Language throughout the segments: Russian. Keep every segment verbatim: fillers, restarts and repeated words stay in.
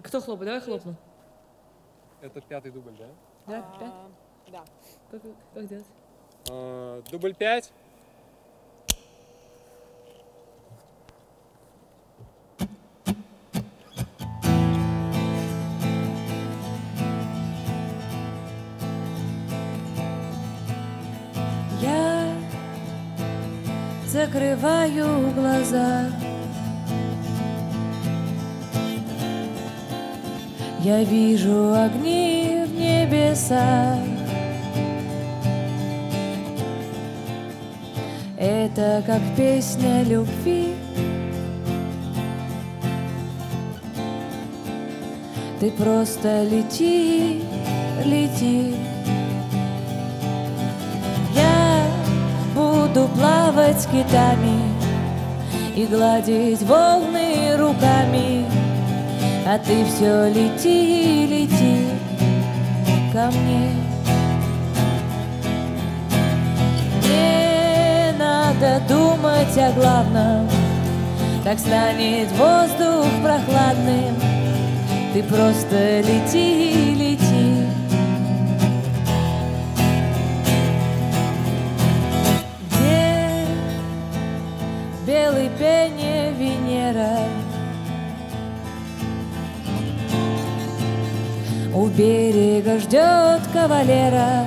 Кто хлопает? Давай хлопну. Это пятый дубль, да? Да, пять? А, Да. Как, как делать? А, дубль пять. Я закрываю глаза. Я вижу огни в небесах. Это как песня любви. Ты просто лети, лети. Я буду плавать с китами и гладить волны руками, а ты все лети, лети ко мне. Не надо думать о главном, так станет воздух прохладным. Ты просто лети, лети. Где белый пение Венера? У берега ждет кавалера,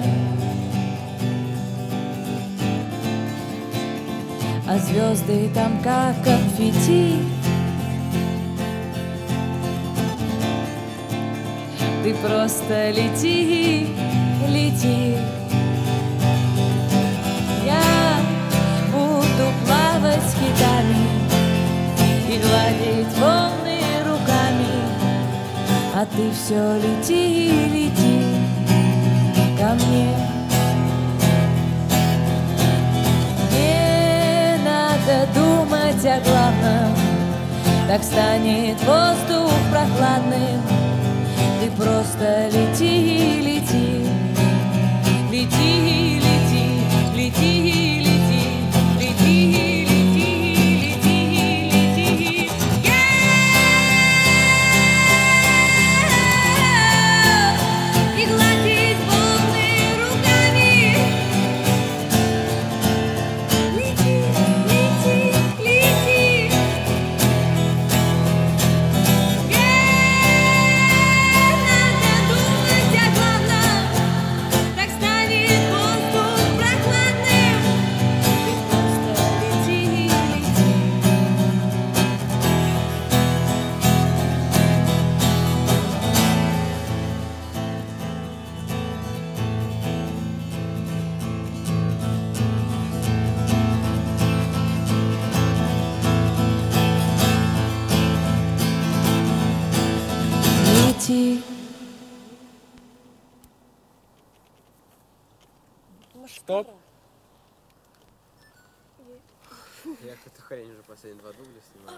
а звезды там как конфетти. Ты просто лети, лети. Я буду плавать с китами и гладить волны руками, а ты все лети, лети ко мне. Не надо думать о главном, так станет воздух прохладным. Ты просто лети, лети, лети, лети, лети, лети, лети, лети, лети, лети. И гладить волны руками. Лети, лети, лети. Лети. Стоп. Я какую-то хрень уже последние два дубля снимаю.